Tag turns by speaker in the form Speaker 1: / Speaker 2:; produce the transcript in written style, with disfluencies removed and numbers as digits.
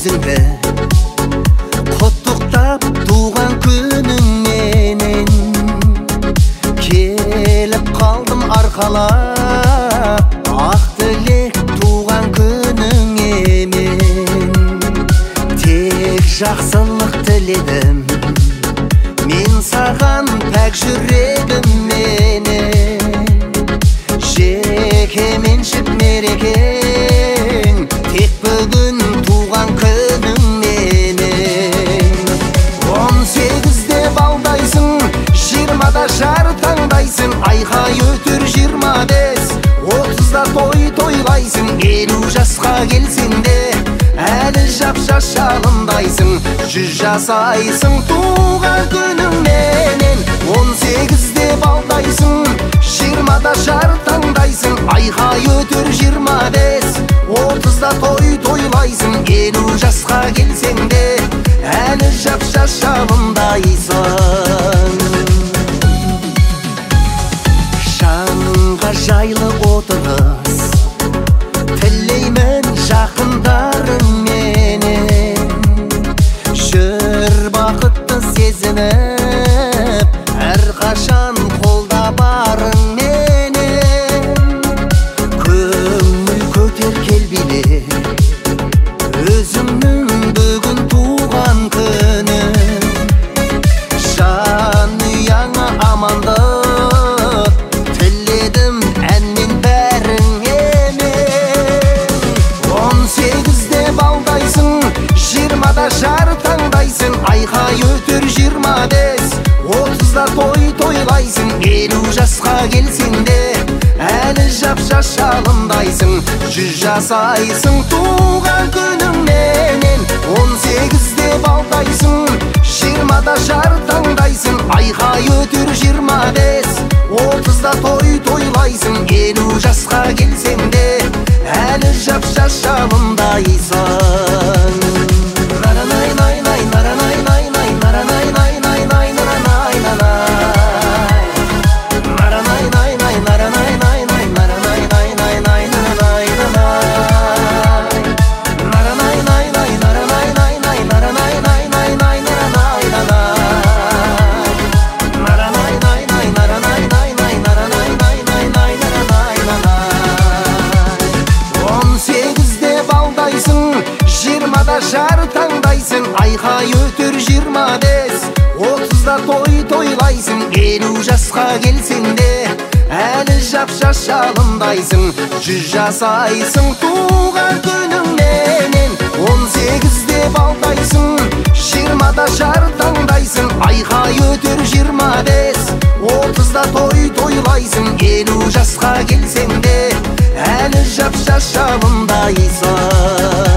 Speaker 1: жүзіңді, құттықтап туған күнің менен. Келіп қалдым арқалап, ақ тілек туған күнің емен. Тек жақсылық тіледім мен саған пәк жүрегім менен. Жеке меншік мерекең, тек бүгін туған күнің менен. 18-де балдайсың, 20-да жар таңдайсың, айқай өтір 25, 30-да той тойлайсың. 50 жасқа келсең де әлі жап-жас шағындайсың, 100 жасайсың туған күнің менен. 18-де балдайсың, 20-да жар таңдайсың, айқай өтір 25, 30-да той тойлайсың. 50 жасқа келсең де әлі жап-жас шағындайсың. Шаңға жайлы отырыс тілеймін жақындарың менен. Жүр бақытты сезініп, әрқашан қолда барың менен. Көңіл көтер кел биле, өзімнің бүгін туған күнім. Жанұяңа амандық тіледім әнмен бәріңе мен. 18-де балдайсың, 20-да жар таңдайсың, айқай өтір 25, 30-да той тойлайсың. 50 жасқа келсең де әлі жап-жас шағындайсың, 100 жасайсың туған күнің менен. 18-де балдайсың, 20-да жар таңдайсың, айқай өтір 25, 30-да той тойлайсың. 50 жасқа келсең де әлі жап-жас шағындайсың. Жар таңдайсың, айқай өтір 25, 30-да той тойлайсың. 50 жасқа келсең де әлі жап-жас шағындайсың, 100 жасайсың туған күнің менен. 18-де балдайсың, 20-да жар таңдайсың, айқай өтір 25, 30-да той тойлайсың. 50 жасқа келсең де әлі жап-жас шағындайсың.